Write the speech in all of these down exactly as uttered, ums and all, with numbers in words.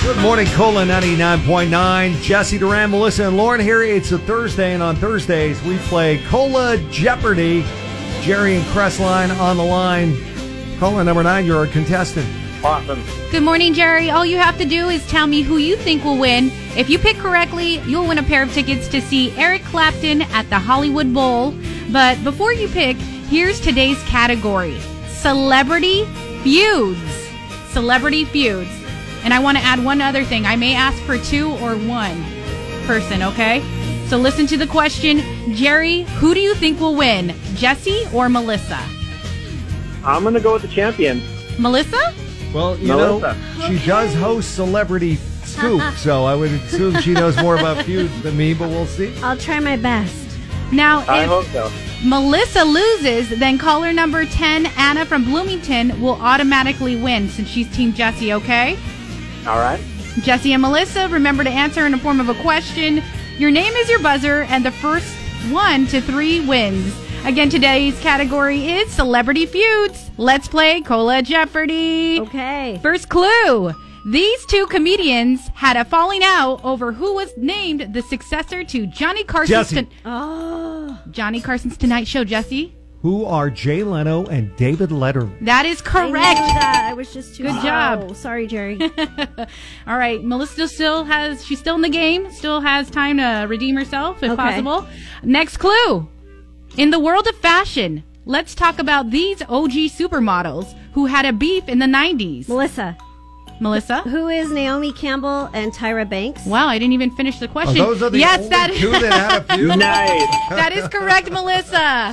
Good morning, Cola ninety-nine point nine. Jesse Duran, Melissa, and Lauren here. It's a Thursday, and on Thursdays, we play Cola Jeopardy. Jerry and Crestline on the line. Caller number nine, you're a contestant. Awesome. Good morning, Jerry. All you have to do is tell me who you think will win. If you pick correctly, you'll win a pair of tickets to see Eric Clapton at the Hollywood Bowl. But before you pick, here's today's category. Celebrity Feuds. Celebrity Feuds. And I want to add one other thing. I may ask for two or one person, okay? So listen to the question. Jerry, who do you think will win? Jesse or Melissa? I'm going to go with the champion. Melissa? Well, you Melissa. know, she does host Celebrity Scoop, so I would assume she knows more about feuds than me, but we'll see. I'll try my best. Now, I if hope so. Melissa loses, then caller number ten, Anna from Bloomington, will automatically win since she's Team Jesse, okay? All right. Jesse and Melissa, remember to answer in the form of a question. Your name is your buzzer, and the first one to three wins. Again, today's category is Celebrity Feuds. Let's play Cola Jeopardy. Okay. First clue. These two comedians had a falling out over who was named the successor to Johnny Carson's... Jesse. Ton- Oh. Johnny Carson's Tonight Show, Jesse. Who are Jay Leno and David Letterman? That is I knew correct. that. I was just too Good slow. job. Sorry, Jerry. All right, Melissa still has, she's still in the game, still has time to redeem herself if Okay. possible. Next clue. In the world of fashion, let's talk about these O G supermodels who had a beef in the nineties. Melissa, Melissa? who is Naomi Campbell and Tyra Banks? Wow, I didn't even finish the Oh, question. those are the yes, only that, two that had a feud? Nice. that is correct, Melissa.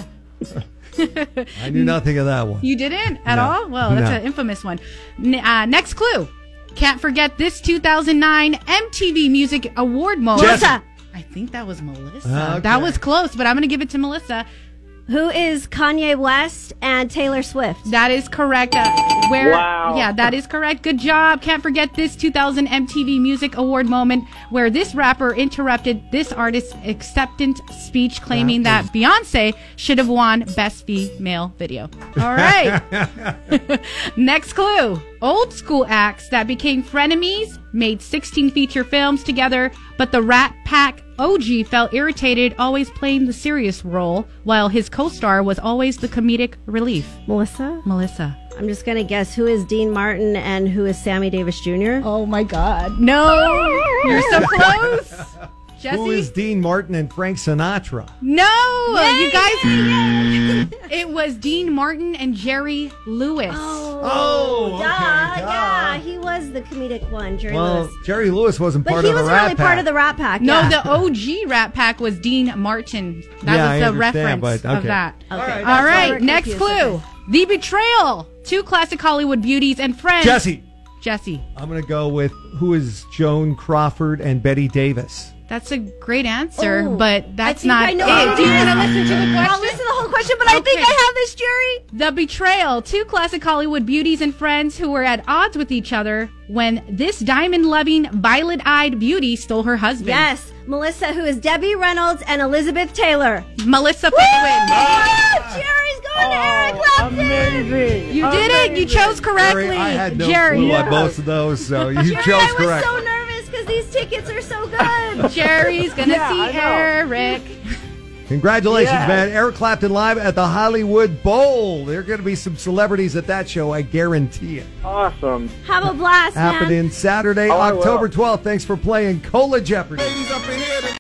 I knew nothing of that one. You didn't at No. all? Well, that's No. an infamous one. N- uh, next clue. Can't forget this two thousand nine M T V Music Award moment. Jesse. Melissa, I think that was Melissa. Okay. That was close, but I'm going to give it to Melissa. who is Kanye West and Taylor Swift? That is correct. Uh, where? Wow. Yeah, that is correct. Good job. Can't forget this two thousand M T V Music Award moment where this rapper interrupted this artist's acceptance speech claiming that, That Beyonce should have won Best Female Video. All right. Next clue. Old school acts that became frenemies made sixteen feature films together, but the Rat Pack O G felt irritated always playing the serious role, while his co-star was always the comedic relief. Melissa? Melissa. I'm just going to guess who is Dean Martin and who is Sammy Davis Junior Oh my God. No. You're so close. Jesse? Who is Dean Martin and Frank Sinatra? No. You guys. It was Dean Martin and Jerry Lewis. Oh, okay, yeah, duh. yeah. He was the comedic one, Jerry Well, Lewis. Jerry Lewis wasn't But part he of the wasn't Rat really Pack. part of the Rat Pack. No, yeah. the O G Rat Pack was Dean Martin. That Yeah, I was the understand, reference but- of okay. that. Okay. All right. All That's why right, we're next confused. clue. Okay. The Betrayal. Two classic Hollywood beauties and friends. Jesse. Jesse. I'm going to go with who is Joan Crawford and Betty Davis. That's a great answer, Oh, but that's think not I know it. what it Do you is. want to listen to the question? I'll listen to the whole question, but I think Okay. I have this, Jerry. The Betrayal. Two classic Hollywood beauties and friends who were at odds with each other when this diamond-loving, violet-eyed beauty stole her husband. Yes, Melissa, who is Debbie Reynolds and Elizabeth Taylor. Melissa Woo! Penguin. Jerry's going to Eric Oh, Clapton. amazing. You did it. You Amazing. chose correctly. Jerry, I had no Jerry. clue on Yeah. both of those, so you Jerry, chose I was correct. so nervous because these tickets are so good. Jerry's going to Yeah, I see know. Eric. Congratulations, Yeah. man. Eric Clapton live at the Hollywood Bowl. There are going to be some celebrities at that show, I guarantee it. Awesome. Have a blast, man. Happening Saturday, Oh, I will. October twelfth. Thanks for playing Cola Jeopardy.